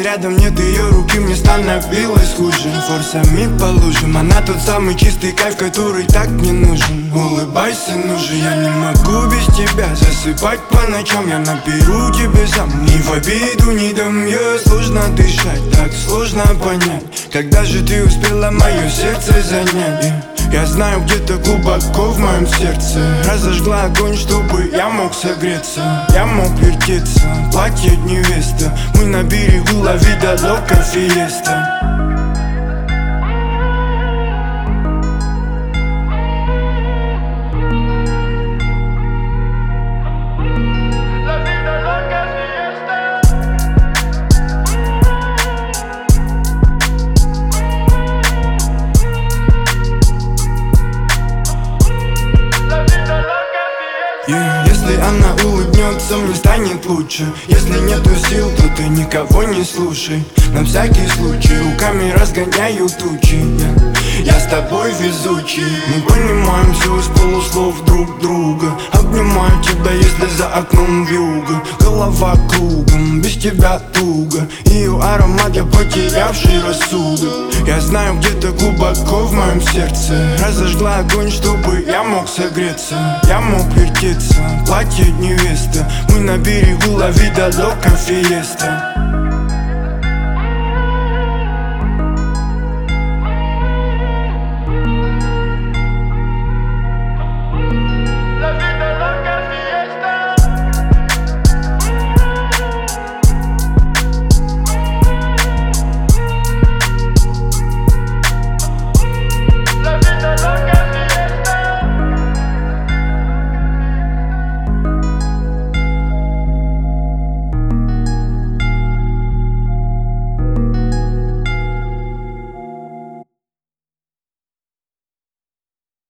рядом нет ее руки, мне становилось хуже. Форсами по лужам, она тот самый чистый кайф, который так не нужен. Улыбайся, ну же, я не могу без тебя засыпать по ночам. Я наберу тебе сам, ни в обиду не дам. Сложно дышать, так сложно понять, когда же ты успела мое сердце занять. Я знаю, где-то глубоко в моем сердце разожгла огонь, чтобы я мог согреться. Я мог вертеться, платье невеста. Мы на берегу ла-вида лока фиеста. Если она улыбнется, мне станет лучше. Если нету сил, то ты никого не слушай. На всякий случай руками разгоняю тучи. Я с тобой везучий. Мы понимаем все с полуслов друг друга. Обнимаю тебя, если за окном вьюга. Голова кругом, без тебя туго. Ее аромат, я потерявший рассудок. Я знаю, где-то глубоко в моем сердце разожгла огонь, чтобы я мог согреться. Я мог вертеться, платье невеста. Мы на берегу ла-вида лока фиеста.